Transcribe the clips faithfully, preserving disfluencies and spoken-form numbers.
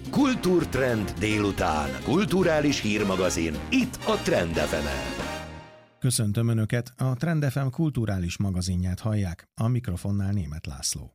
Kultúrtrend délután. Kulturális hírmagazin. Itt a Trend ef emen. Köszöntöm Önöket, a Trend ef em kulturális magazinját hallják, a mikrofonnál Németh László.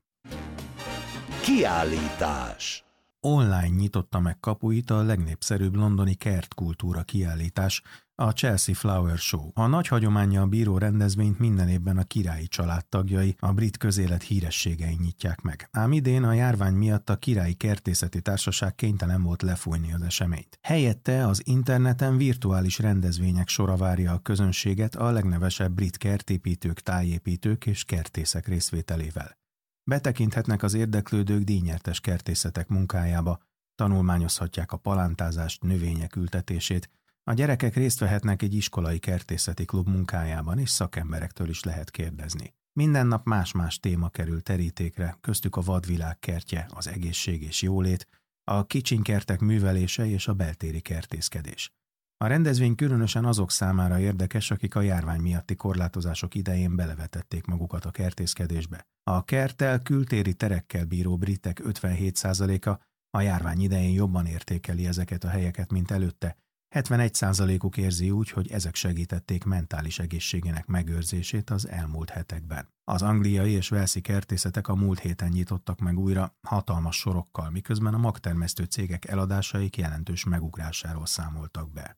Kiállítás. Online nyitotta meg kapuit a legnépszerűbb londoni kertkultúra kiállítás, a Chelsea Flower Show. A nagy hagyománnyal bíró rendezvényt minden évben a királyi család tagjai, a brit közélet hírességei nyitják meg. Ám idén a járvány miatt a Királyi Kertészeti Társaság kénytelen volt lefújni az eseményt. Helyette az interneten virtuális rendezvények sora várja a közönséget a legnevesebb brit kertépítők, tájépítők és kertészek részvételével. Betekinthetnek az érdeklődők díjnyertes kertészetek munkájába, tanulmányozhatják a palántázást, növények ültetését, a gyerekek részt vehetnek egy iskolai kertészeti klub munkájában, és szakemberektől is lehet kérdezni. Minden nap más-más téma kerül terítékre, köztük a vadvilág kertje, az egészség és jólét, a kicsinkertek művelése és a beltéri kertészkedés. A rendezvény különösen azok számára érdekes, akik a járvány miatti korlátozások idején belevetették magukat a kertészkedésbe. A kerttel, kültéri terekkel bíró britek ötvenhét százaléka a járvány idején jobban értékeli ezeket a helyeket, mint előtte. hetvenegy százalékuk érzi úgy, hogy ezek segítették mentális egészségének megőrzését az elmúlt hetekben. Az angliai és walesi kertészetek a múlt héten nyitottak meg újra hatalmas sorokkal, miközben a magtermesztő cégek eladásaik jelentős megugrásáról számoltak be.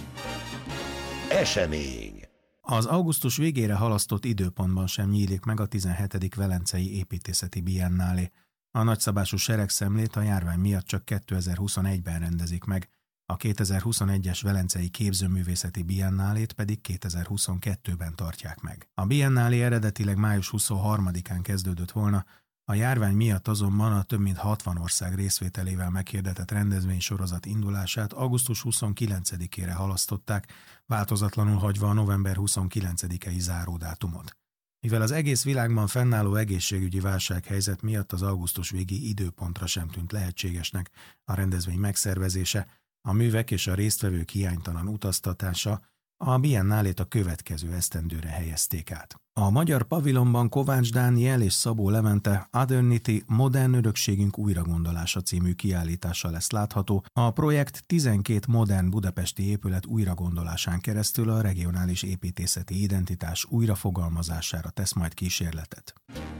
Esemény. Az augusztus végére halasztott időpontban sem nyílik meg a tizenhetedik Velencei Építészeti Biennálé. A nagyszabású seregszemlét a járvány miatt csak kétezer-huszonegyben rendezik meg, a kétezer-huszonegyes Velencei Képzőművészeti Biennálét pedig kétezer-huszonkettőben tartják meg. A biennálé eredetileg május huszonharmadikán kezdődött volna, a járvány miatt azonban a több mint hatvan ország részvételével meghirdetett rendezvénysorozat indulását augusztus huszonkilencedikére halasztották, változatlanul hagyva a november huszonkilencedikei záródátumot. Mivel az egész világban fennálló egészségügyi válsághelyzet miatt az augusztus végi időpontra sem tűnt lehetségesnek a rendezvény megszervezése, a művek és a résztvevők hiánytalan utaztatása, a biennálét a következő esztendőre helyezték át. A magyar pavilonban Kovács Dániel és Szabó Levente Modernity Modern Örökségünk újragondolása című kiállítása lesz látható. A projekt tizenkét modern budapesti épület újragondolásán keresztül a regionális építészeti identitás újrafogalmazására tesz majd kísérletet.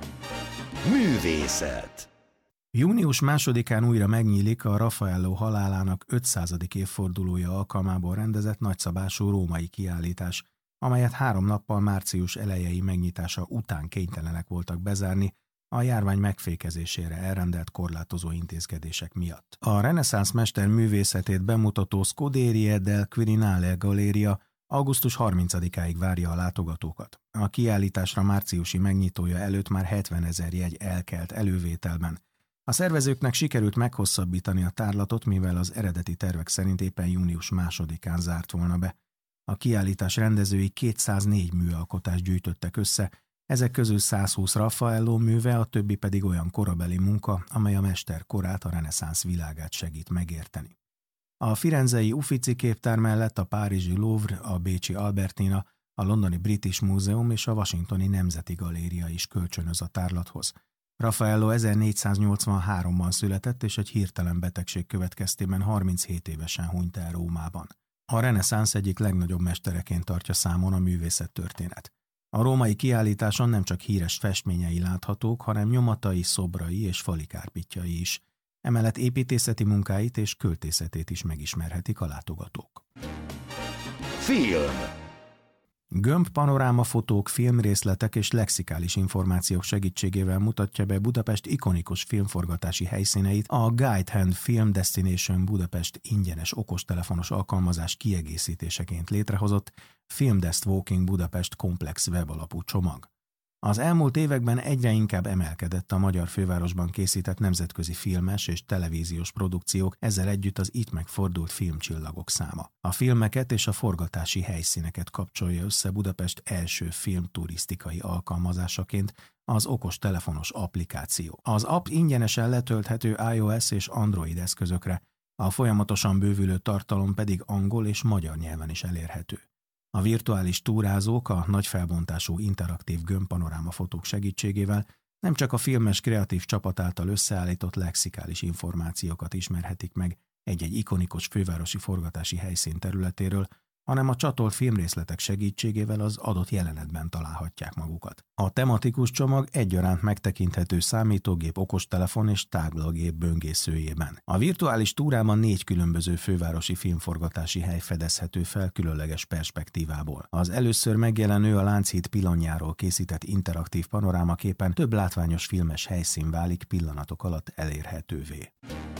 Művészet. Június másodikán újra megnyílik a Raffaello halálának ötszázadik évfordulója alkalmából rendezett nagyszabású római kiállítás, amelyet három nappal március elejei megnyitása után kénytelenek voltak bezárni a járvány megfékezésére elrendelt korlátozó intézkedések miatt. A reneszánsz mester művészetét bemutató Scuderie del Quirinale Galéria augusztus harmincadikáig várja a látogatókat. A kiállításra márciusi megnyitója előtt már hetvenezer jegy elkelt elővételben. A szervezőknek sikerült meghosszabbítani a tárlatot, mivel az eredeti tervek szerint éppen június másodikán zárt volna be. A kiállítás rendezői kétszáznégy műalkotást gyűjtöttek össze, ezek közül százhúsz Raffaello műve, a többi pedig olyan korabeli munka, amely a mester korát, a reneszánsz világát segít megérteni. A firenzei Uffizi képtár mellett a párizsi Louvre, a bécsi Albertina, a londoni British Museum és a washingtoni Nemzeti Galéria is kölcsönöz a tárlathoz. Raffaello ezernégyszáznyolcvanháromban született, és egy hirtelen betegség következtében harminchét évesen hunyt el Rómában. A reneszánsz egyik legnagyobb mestereként tartja számon a művészettörténet. A római kiállításon nem csak híres festményei láthatók, hanem nyomatai, szobrai és fali kárpitjai is. Emellett építészeti munkáit és költészetét is megismerhetik a látogatók. Film. Gömb panorámafotók, filmrészletek és lexikális információk segítségével mutatja be Budapest ikonikus filmforgatási helyszíneit a Guidehand Film Destination Budapest ingyenes okostelefonos alkalmazás kiegészítéseként létrehozott Filmdest Walking Budapest komplex webalapú csomag. Az elmúlt években egyre inkább emelkedett a magyar fővárosban készített nemzetközi filmes és televíziós produkciók, ezzel együtt az itt megfordult filmcsillagok száma. A filmeket és a forgatási helyszíneket kapcsolja össze Budapest első filmturisztikai alkalmazásaként az okostelefonos applikáció. Az app ingyenesen letölthető iOS és Android eszközökre, a folyamatosan bővülő tartalom pedig angol és magyar nyelven is elérhető. A virtuális túrázók a nagy felbontású interaktív gömbpanorámafotók segítségével Nem csak a filmes kreatív csapat által összeállított lexikális információkat ismerhetik meg egy-egy ikonikus fővárosi forgatási helyszín területéről, hanem a csatolt filmrészletek segítségével az adott jelenetben találhatják magukat. A tematikus csomag egyaránt megtekinthető számítógép, okostelefon és táblagép böngészőjében. A virtuális túrában négy különböző fővárosi filmforgatási hely fedezhető fel különleges perspektívából. Az először megjelenő a Lánchíd pillanjáról készített interaktív panorámaképen több látványos filmes helyszín válik pillanatok alatt elérhetővé.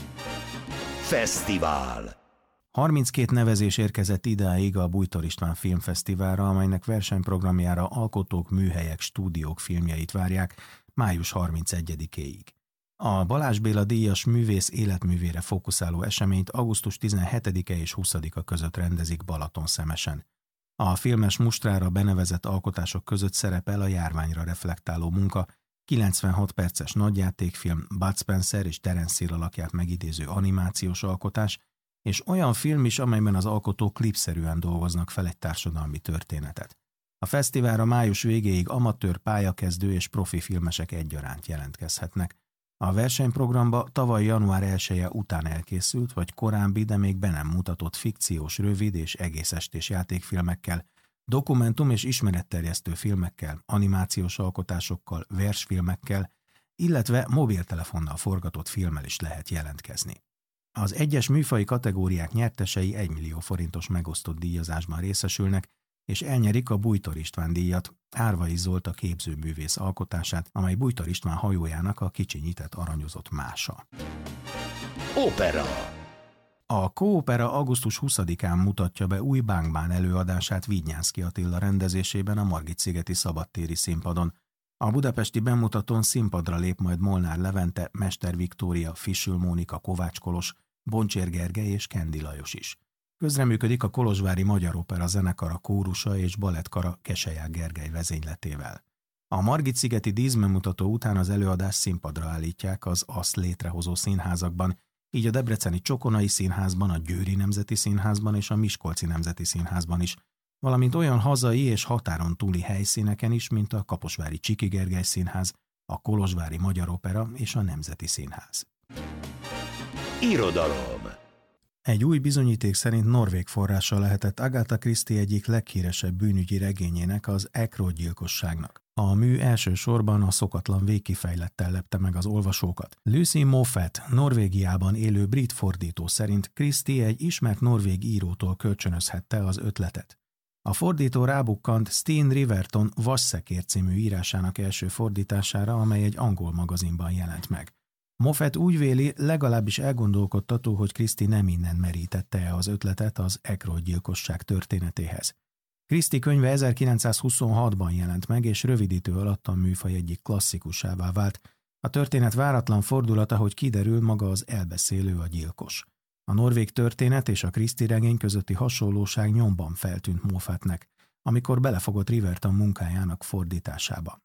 Fesztivál. harminckét nevezés érkezett idáig a Bújtor István Filmfesztiválra, amelynek versenyprogramjára alkotók, műhelyek, stúdiók filmjeit várják május harmincegyedikéig. A Balázs Béla díjas művész életművére fókuszáló eseményt augusztus tizenhetedike és huszadika között rendezik Balatonszemesen. A filmes mustrára benevezett alkotások között szerepel a járványra reflektáló munka, kilencvenhat perces nagyjátékfilm, Bud Spencer és Terence Hill alakját megidéző animációs alkotás, és olyan film is, amelyben az alkotók klipszerűen dolgoznak fel egy társadalmi történetet. A fesztiválra május végéig amatőr, pályakezdő és profi filmesek egyaránt jelentkezhetnek. A versenyprogramba tavaly január elseje után elkészült, vagy korábbi, de még be nem mutatott fikciós, rövid és egész estés játékfilmekkel, dokumentum- és ismeretterjesztő filmekkel, animációs alkotásokkal, versfilmekkel, illetve mobiltelefonnal forgatott filmmel is lehet jelentkezni. Az egyes műfaji kategóriák nyertesei egymillió forintos megosztott díjazásban részesülnek, és elnyerik a Bújtor István díjat, Árvai Zolt a képzőművész alkotását, amely Bújtor István hajójának a kicsinyített aranyozott mása. Opera. A Kóopera augusztus huszadikán mutatja be új Bánk-bán előadását Vidnyánszky Attila rendezésében a Margit-szigeti szabadtéri színpadon. A budapesti bemutatón színpadra lép majd Molnár Levente, Mester Viktória, Fisül Mónika, Kovács Kolos, Boncsér Gergely és Kendi Lajos is. Közreműködik a Kolozsvári Magyar Opera zenekara kórusa és balettkara Keselyák Gergely vezényletével. A Margit-szigeti díszbemutató után az előadást színpadra állítják az azt létrehozó színházakban, így a debreceni Csokonai Színházban, a Győri Nemzeti Színházban és a Miskolci Nemzeti Színházban is, valamint olyan hazai és határon túli helyszíneken is, mint a kaposvári Csiki Gergely Színház, a Kolozsvári Magyar Opera és a Nemzeti Színház. Irodalom. Egy új bizonyíték szerint norvég forrása lehetett Agatha Christie egyik leghíresebb bűnügyi regényének, az Eckroat gyilkosságnak. A mű elsősorban a szokatlan végkifejlettel lepte meg az olvasókat. Lucy Moffat, Norvégiában élő brit fordító szerint Christie egy ismert norvég írótól kölcsönözhette az ötletet. A fordító rábukkant Steen Riverton Vasszekér című írásának első fordítására, amely egy angol magazinban jelent meg. Moffat úgy véli, legalábbis elgondolkodtató, hogy Christie nem innen merítette az ötletet az Eckroat gyilkosság történetéhez. Christie könyve ezerkilencszázhuszonhatban jelent meg, és rövid idő alatt a műfaj egyik klasszikusává vált. A történet váratlan fordulata, hogy kiderül, maga az elbeszélő a gyilkos. A norvég történet és a Christie regény közötti hasonlóság nyomban feltűnt Moffatnek, amikor belefogott Riverton munkájának fordításába.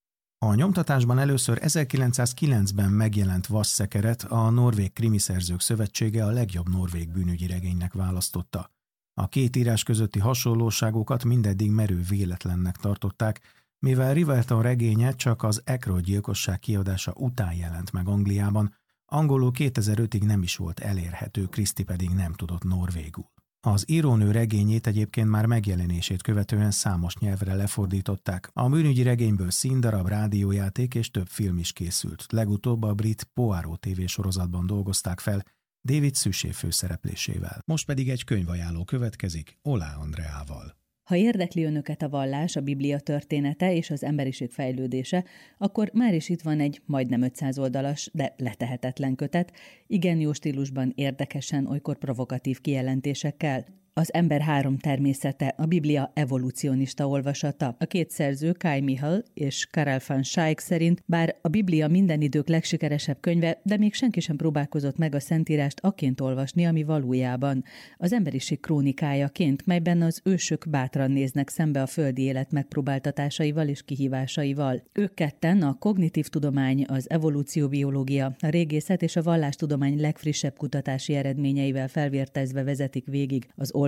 A nyomtatásban először ezerkilencszázkilencben megjelent Vasszekeret a Norvég Krimiszerzők Szövetsége a legjobb norvég bűnügyi regénynek választotta. A két írás közötti hasonlóságokat mindeddig merő véletlennek tartották, mivel Riverton regénye csak az Eckroat gyilkosság kiadása után jelent meg Angliában, angolul kétezer-ötig nem is volt elérhető, Christie pedig nem tudott norvégul. Az írónő regényét egyébként már megjelenését követően számos nyelvre lefordították. A bűnügyi regényből színdarab, rádiójáték és több film is készült. Legutóbb a brit Poirot tévésorozatban dolgozták fel, David Suchet főszereplésével. Most pedig egy könyvajánló következik Olá Andreával. Ha érdekli önöket a vallás, a Biblia története és az emberiség fejlődése, akkor már is itt van egy majdnem ötszáz oldalas, de letehetetlen kötet, igen jó stílusban, érdekesen, olykor provokatív kijelentésekkel. Az ember három természete, a Biblia evolucionista olvasata. A két szerző, Kai Michal és Karel van Schaik szerint, bár a Biblia minden idők legsikeresebb könyve, de még senki sem próbálkozott meg a Szentírást akként olvasni, ami valójában az emberiség krónikájaként, melyben az ősök bátran néznek szembe a földi élet megpróbáltatásaival és kihívásaival. Ők ketten, a kognitív tudomány, az evolúcióbiológia, a régészet és a vallástudomány legfrissebb kutatási eredményeivel felvértezve vezetik végig az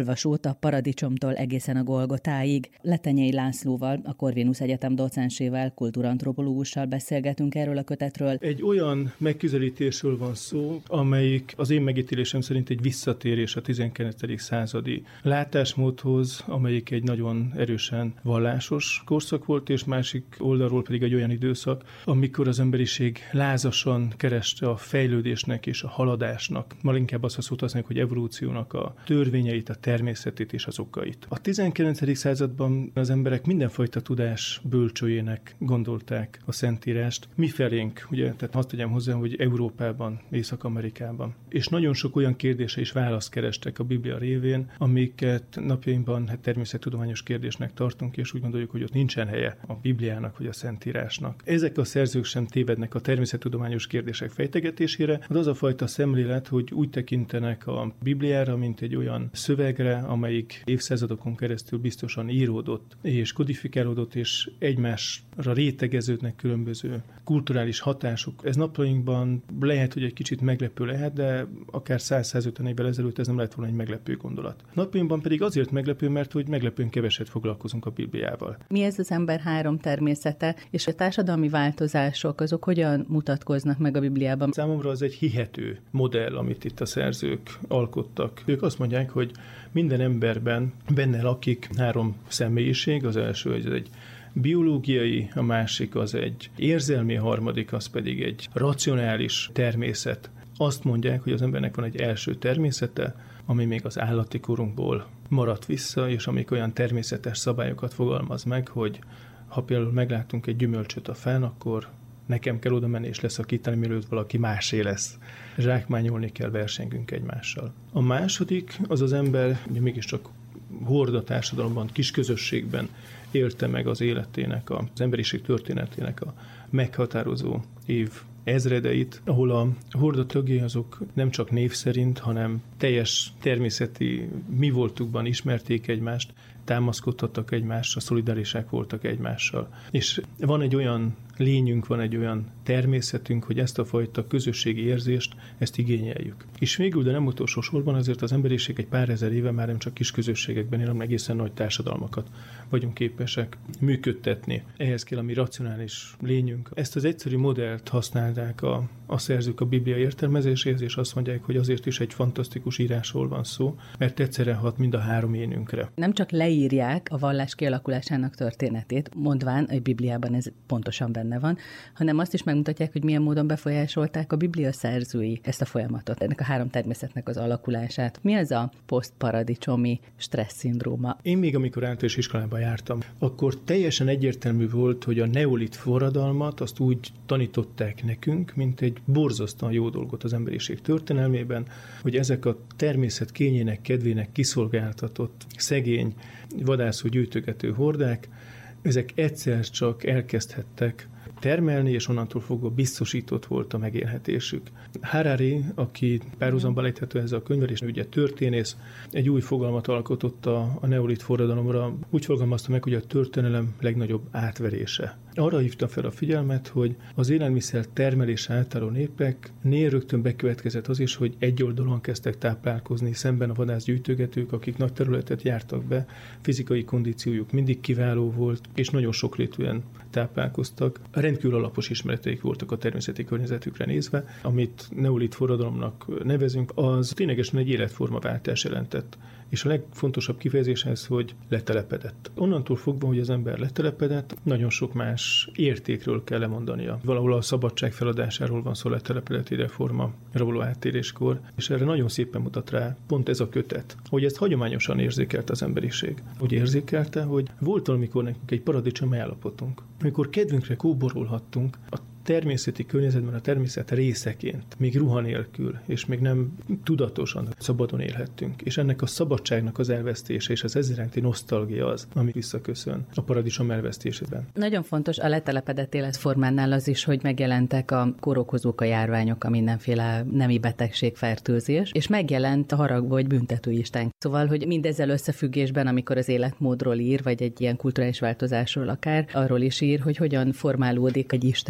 olvasót a paradicsomtól egészen a Golgotáig. Letenyei Lászlóval, a Corvinus Egyetem docensével, kultúrantropológussal beszélgetünk erről a kötetről. Egy olyan megközelítésről van szó, amelyik az én megítélésem szerint egy visszatérés a tizenkilencedik századi látásmódhoz, amelyik egy nagyon erősen vallásos korszak volt, és másik oldalról pedig egy olyan időszak, amikor az emberiség lázasan kereste a fejlődésnek és a haladásnak, mal inkább azt a szót használjuk, hogy evolúciónak a törvényeit, a természetét és az okait. A tizenkilencedik században az emberek mindenfajta tudás bölcsőjének gondolták a Szentírást. Mifelénk, ugye, tehát azt tegyem hozzá, hogy Európában, Észak-Amerikában. És nagyon sok olyan kérdése is választ kerestek a Biblia révén, amiket napjainkban hát természettudományos kérdésnek tartunk, és úgy gondoljuk, hogy ott nincsen helye a Bibliának vagy a Szentírásnak. Ezek a szerzők sem tévednek a természettudományos kérdések fejtegetésére, de az a fajta szemlélet, hogy úgy tekintenek a Bibliára, mint egy olyan szövegre, amelyik évszázadokon keresztül biztosan íródott és kodifikálódott, és egymásra rétegeződnek különböző kulturális hatások. Ez napjainkban lehet, hogy egy kicsit meglepő lehet, de akár száz-százötven évvel ezelőtt ez nem lett volna egy meglepő gondolat. Napjainkban pedig azért meglepő, mert hogy meglepően keveset foglalkozunk a Bibliával. Mi ez az ember három természete, és a társadalmi változások, azok hogyan mutatkoznak meg a Bibliában? Számomra az egy hihető modell, amit itt a szerzők alkottak. Ők azt mondják, hogy minden emberben benne lakik három személyiség, az első az egy biológiai, a másik az egy érzelmi, a harmadik az pedig egy racionális természet. Azt mondják, hogy az embernek van egy első természete, ami még az állati korunkból maradt vissza, és amik olyan természetes szabályokat fogalmaz meg, hogy ha például meglátunk egy gyümölcsöt a fán, akkor nekem kell oda menni és leszakítani, mielőtt valaki másé lesz. Zsákmányolni kell, versengünk egymással. A második az az ember, ugye mégiscsak horda társadalomban, kis közösségben élte meg az életének, az emberiség történetének a meghatározó év ezredeit, ahol a horda tagjai azok nem csak név szerint, hanem teljes természeti mi voltukban ismerték egymást, támaszkodhattak egymásra, szolidárisák voltak egymással. És van egy olyan lényünk, van egy olyan természetünk, hogy ezt a fajta közösségi érzést, ezt igényeljük. És végül, de nem utolsó sorban azért az emberiség egy pár ezer éve már nem csak kis közösségekben él, hanem egészen nagy társadalmakat vagyunk képesek működtetni. Ehhez kell a mi racionális lényünk. Ezt az egyszerű modellt használták a, a szerzők a Biblia értelmezéséhez, és azt mondják, hogy azért is egy fantasztikus írásról van szó, mert egyszerre hat mind a három énünkre. Nem csak leírják a vallás kialakulásának történetét, mondván, hogy Bibliában ez pontosan benne van, hanem azt is megmutatják, hogy milyen módon befolyásolták a Biblia szerzői ezt a folyamatot, ennek a három természetnek az alakulását. Mi az a posztparadicsomi stressz szindróma? Én még amikor általános iskolában jártam, akkor teljesen egyértelmű volt, hogy a neolit forradalmat azt úgy tanították nekünk, mint egy borzasztóan jó dolgot az emberiség történelmében, hogy ezek a természet kényének, kedvének kiszolgáltatott, szegény, vadászó gyűjtögető hordák, ezek egyszer csak elkezdhettek termelni, és onnantól fogva biztosított volt a megélhetésük. Harari, aki párhuzamban lejthető ezzel a könyvvel, és ugye történész, egy új fogalmat alkotott a, a neolit forradalomra. Úgy fogalmazta meg, hogy a történelem legnagyobb átverése. Arra hívta fel a figyelmet, hogy az élelmiszer termelés átálló népeknél rögtön bekövetkezett az is, hogy egy oldalon kezdtek táplálkozni, szemben a vadászgyűjtögetők, akik nagy területet jártak be, fizikai kondíciójuk mindig kiváló volt, és nagyon sokrétűen táplálkoztak. Rendkívül alapos ismereteik voltak a természeti környezetükre nézve, amit neolit forradalomnak nevezünk, az ténylegesen egy életformaváltás jelentett. És a legfontosabb kifejezés ez, hogy letelepedett. Onnantól fogva, hogy az ember letelepedett, nagyon sok más értékről kell lemondania. Valahol a szabadság feladásáról van szó letelepedeti reforma való áttéréskor, és erre nagyon szépen mutat rá pont ez a kötet, hogy ezt hagyományosan érzékelte az emberiség. Úgy érzékelte, hogy volt valamikor nekünk egy paradicsom állapotunk, amikor kedvünkre kóborolhattunk a természeti környezetben, a természet részeként, még ruha nélkül, és még nem tudatosan szabadon élhettünk. És ennek a szabadságnak az elvesztése és az ez iránti nosztalgia az, ami visszaköszön a paradicsom elvesztésében. Nagyon fontos a letelepedett életformánál az is, hogy megjelentek a kórokozók, a járványok, a mindenféle nemi betegség, fertőzés, és megjelent a harag vagy büntetőisten. Szóval, hogy mindezzel összefüggésben, amikor az életmódról ír, vagy egy ilyen kulturális változásról akár, arról is ír, hogy hogyan formálódik egy istenkép.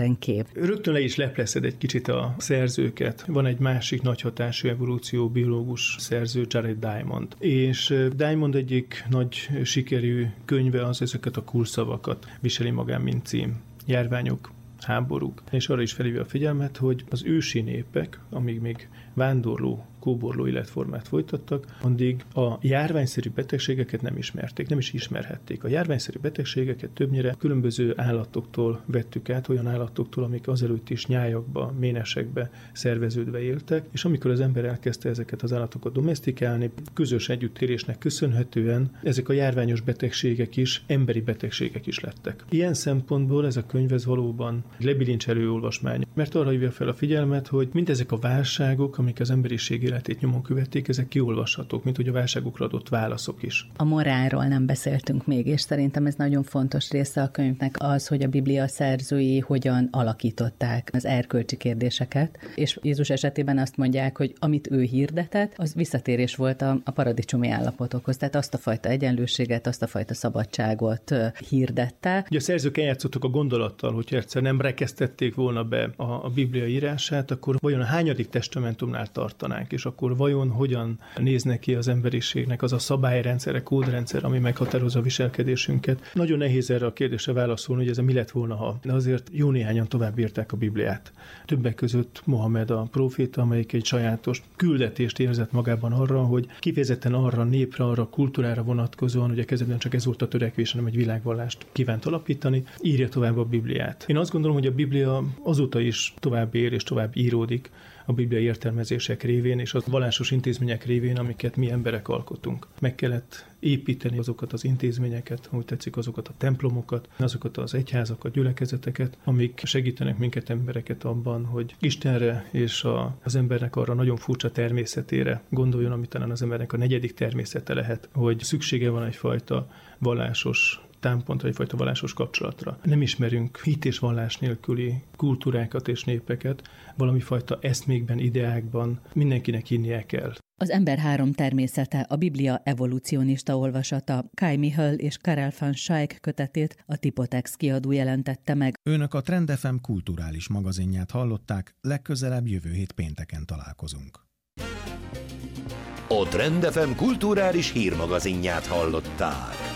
Rögtön le is leplezed egy kicsit a szerzőket. Van egy másik nagy hatású evolúcióbiológus szerző, Jared Diamond. És Diamond egyik nagy sikerű könyve az ezeket a kulcsszavakat viseli magán, mint cím. Járványok, háborúk. És arra is felhívja a figyelmet, hogy az ősi népek, amíg még vándorló, kóborló életformát folytattak, addig a járványszerű betegségeket nem ismerték, nem is ismerhették. A járványszerű betegségeket többnyire különböző állatoktól vettük át, olyan állatoktól, amik azelőtt is nyájakba, ménesekbe szerveződve éltek, és amikor az ember elkezdte ezeket az állatokat domesztikálni, közös együttélésnek köszönhetően ezek a járványos betegségek is emberi betegségek is lettek. Ilyen szempontból ez a könyv ez valóban lebilincselő olvasmány, mert arra hívja fel a figyelmet, hogy mindezek a válságok, amik az emberiség életét nyomon követték, ezek kiolvashatók, mint hogy a válságokra adott válaszok is. A morálról nem beszéltünk még, és szerintem ez nagyon fontos része a könyvnek az, hogy a Biblia szerzői hogyan alakították az erkölcsi kérdéseket, és Jézus esetében azt mondják, hogy amit ő hirdetett, az visszatérés volt a, a paradicsomi állapotokhoz, tehát azt a fajta egyenlőséget, azt a fajta szabadságot hirdette. Ugye a szerzők eljátszottak a gondolattal, hogy egyszer nem rekesztették volna be a, a Biblia írását, akkor vajon a hányadik testamentumnál tartanánk, és akkor vajon hogyan néznek ki az emberiségnek az a szabályrendszer, kódrendszer, ami meghatározza a viselkedésünket. Nagyon nehéz erre a kérdésre válaszolni, hogy ez mi lett volna, ha. De azért jó néhányan tovább írták a Bibliát. Többek között Mohamed a próféta, amelyik egy sajátos küldetést érzett magában arra, hogy kifejezetten arra a népre, arra a kultúrára vonatkozóan, ugye kezdetben csak ez volt a törekvés, hanem egy világvallást kívánt alapítani, írja tovább a Bibliát. Én azt gondolom, hogy a Biblia azóta is tovább él és tovább íródik a bibliai értelmezések révén és a vallásos intézmények révén, amiket mi emberek alkotunk. Meg kellett építeni azokat az intézményeket, ahogy tetszik, azokat a templomokat, azokat az egyházakat, gyülekezeteket, amik segítenek minket embereket abban, hogy Istenre és a, az embernek arra nagyon furcsa természetére gondoljon, amit talán az embernek a negyedik természete lehet, hogy szüksége van egyfajta vallásos támpontra, egyfajta vallásos kapcsolatra. Nem ismerünk hit és vallás nélküli kultúrákat és népeket, valami fajta eszmékben, ideákban mindenkinek hinnie kell. Az ember három természete, a Biblia evolúcionista olvasata, Kai Mihály és Karel van Schaik kötetét a Tipotex kiadó jelentette meg. Önök a Trend ef em kulturális magazinját hallották, legközelebb jövő hét pénteken találkozunk. A Trend ef em kulturális hírmagazinját hallották.